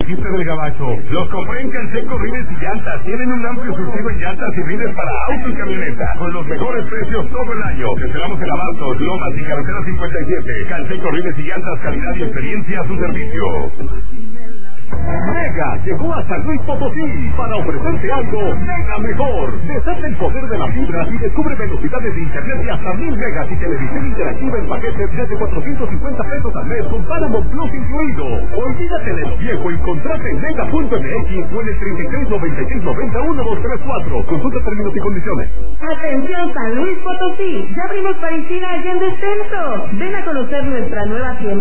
dijiste del gabacho. Los compré en Canseco Rines y Llantas. Tienen un amplio surtido en llantas y rines para auto y camioneta. Con los mejores precios todo el año. Te esperamos en Abastos, Lomas y Carretera 57. Canseco Rines y Llantas, calidad y experiencia a su servicio. Mega llegó a San Luis Potosí para ofrecerte algo mega mejor. Desata el poder de la fibra y descubre velocidades de internet de hasta 1000 megas y televisión interactiva en paquetes desde 450 pesos al mes con Paramount Plus incluido. Olvídate de lo viejo y contrata en mega.mx o en el 3696901234. Consulta términos y condiciones. Atención San Luis Potosí, ya abrimos parisina allá en Descenso. Ven a conocer nuestra nueva tienda